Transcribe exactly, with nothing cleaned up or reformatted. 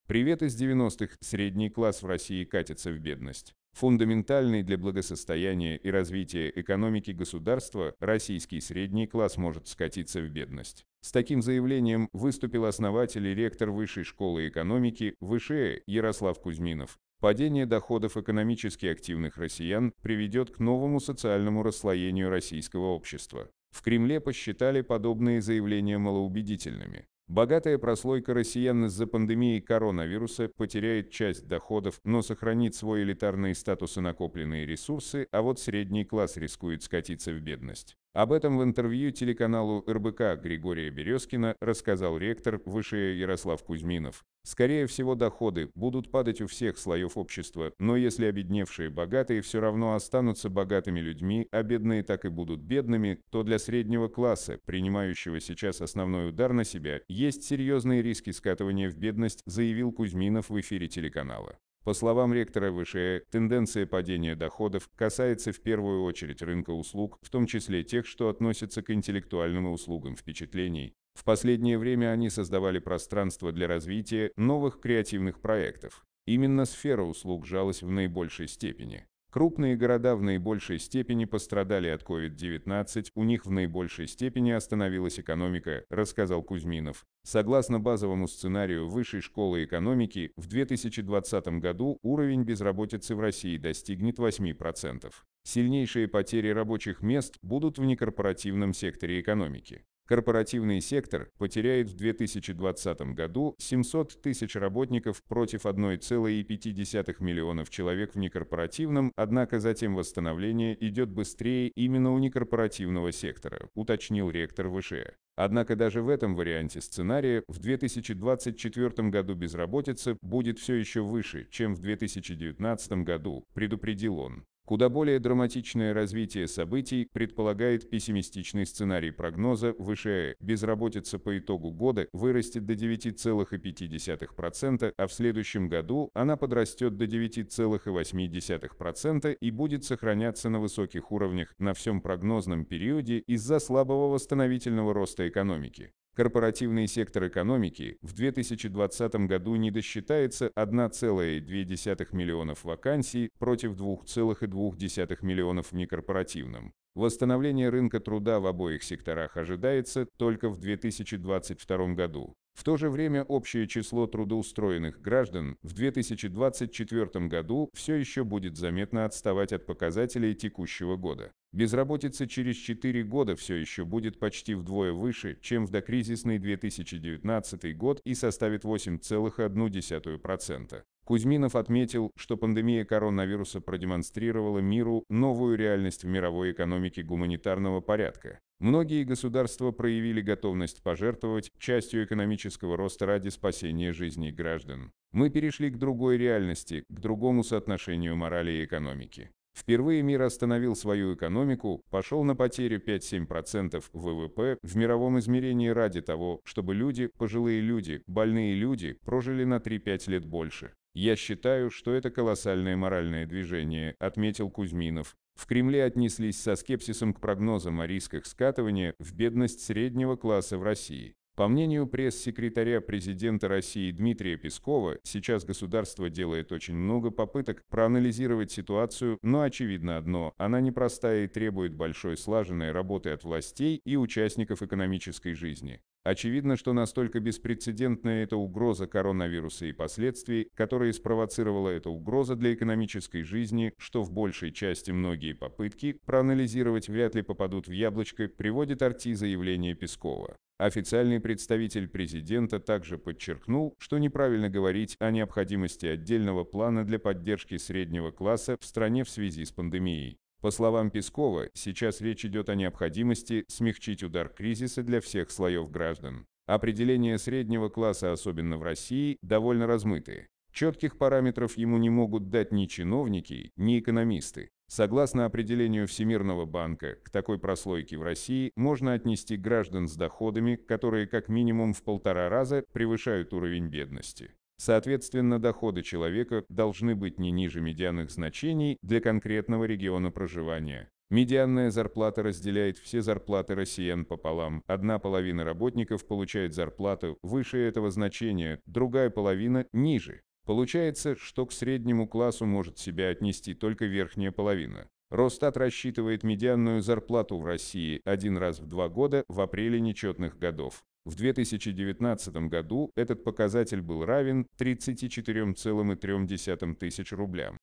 Привет из девяностых. Средний класс в России катится в бедность. Фундаментальный для благосостояния и развития экономики государства, российский средний класс может скатиться в бедность. С таким заявлением выступил основатель и ректор Высшей школы экономики ВШЭ Ярослав Кузьминов. Падение доходов экономически активных россиян приведет к новому социальному расслоению российского общества. В Кремле посчитали подобные заявления малоубедительными. Богатая прослойка россиян из-за пандемии коронавируса потеряет часть доходов, но сохранит свой элитарный статус и накопленные ресурсы, а вот средний класс рискует скатиться в бедность. Об этом в интервью телеканалу эр бэ ка Григория Березкина рассказал ректор ВШЭ Ярослав Кузьминов. Скорее всего, доходы будут падать у всех слоев общества, но если обедневшие богатые все равно останутся богатыми людьми, а бедные так и будут бедными, то для среднего класса, принимающего сейчас основной удар на себя, есть серьезные риски скатывания в бедность, заявил Кузьминов в эфире телеканала. По словам ректора ВШЭ, тенденция падения доходов касается в первую очередь рынка услуг, в том числе тех, что относятся к интеллектуальным услугам впечатлений. В последнее время они создавали пространство для развития новых креативных проектов. Именно сфера услуг жалась в наибольшей степени. Крупные города в наибольшей степени пострадали от ковид девятнадцать, у них в наибольшей степени остановилась экономика, рассказал Кузьминов. Согласно базовому сценарию Высшей школы экономики, в две тысячи двадцатом году уровень безработицы в России достигнет восьми процентов. Сильнейшие потери рабочих мест будут в некорпоративном секторе экономики. Корпоративный сектор потеряет в две тысячи двадцатом году семьсот тысяч работников против одной целой пяти десятых миллионов человек в некорпоративном, однако затем восстановление идет быстрее именно у некорпоративного сектора, уточнил ректор ВШЭ. Однако даже в этом варианте сценария в две тысячи двадцать четвёртом году безработица будет все еще выше, чем в две тысячи девятнадцатом году, предупредил он. Куда более драматичное развитие событий предполагает пессимистичный сценарий прогноза ВШЭ. Безработица по итогу года вырастет до девяти целых пяти десятых процента, а в следующем году она подрастет до девяти целых восьми десятых процента и будет сохраняться на высоких уровнях на всем прогнозном периоде из-за слабого восстановительного роста экономики. Корпоративный сектор экономики в две тысячи двадцатом году не досчитается одна целая две десятых миллионов вакансий против двух целых двух десятых миллионов в некорпоративном. Восстановление рынка труда в обоих секторах ожидается только в две тысячи двадцать втором году. В то же время общее число трудоустроенных граждан в две тысячи двадцать четвёртом году все еще будет заметно отставать от показателей текущего года. Безработица через четыре года все еще будет почти вдвое выше, чем в докризисный две тысячи девятнадцатый год и составит восемь целых одну десятую процента. Кузьминов отметил, что пандемия коронавируса продемонстрировала миру новую реальность в мировой экономике гуманитарного порядка. Многие государства проявили готовность пожертвовать частью экономического роста ради спасения жизней граждан. Мы перешли к другой реальности, к другому соотношению морали и экономики. Впервые мир остановил свою экономику, пошел на потерю пять-семь процентов вэ вэ пэ в мировом измерении ради того, чтобы люди, пожилые люди, больные люди, прожили на три-пять лет больше. «Я считаю, что это колоссальное моральное движение», — отметил Кузьминов. В Кремле отнеслись со скепсисом к прогнозам о рисках скатывания в бедность среднего класса в России. По мнению пресс-секретаря президента России Дмитрия Пескова, сейчас государство делает очень много попыток проанализировать ситуацию, но очевидно одно – она непростая и требует большой слаженной работы от властей и участников экономической жизни. Очевидно, что настолько беспрецедентная эта угроза коронавируса и последствий, которые спровоцировала эта угроза для экономической жизни, что в большей части многие попытки проанализировать вряд ли попадут в яблочко, приводит Арти заявление Пескова. Официальный представитель президента также подчеркнул, что неправильно говорить о необходимости отдельного плана для поддержки среднего класса в стране в связи с пандемией. По словам Пескова, сейчас речь идет о необходимости смягчить удар кризиса для всех слоев граждан. Определение среднего класса, особенно в России, довольно размытые. Четких параметров ему не могут дать ни чиновники, ни экономисты. Согласно определению Всемирного банка, к такой прослойке в России можно отнести граждан с доходами, которые как минимум в полтора раза превышают уровень бедности. Соответственно, доходы человека должны быть не ниже медианных значений для конкретного региона проживания. Медианная зарплата разделяет все зарплаты россиян пополам. Одна половина работников получает зарплату выше этого значения, другая половина – ниже. Получается, что к среднему классу может себя отнести только верхняя половина. Росстат рассчитывает медианную зарплату в России один раз в два года в апреле нечетных годов. В две тысячи девятнадцатом году этот показатель был равен тридцати четырём целым трём десятым тысяч рублям.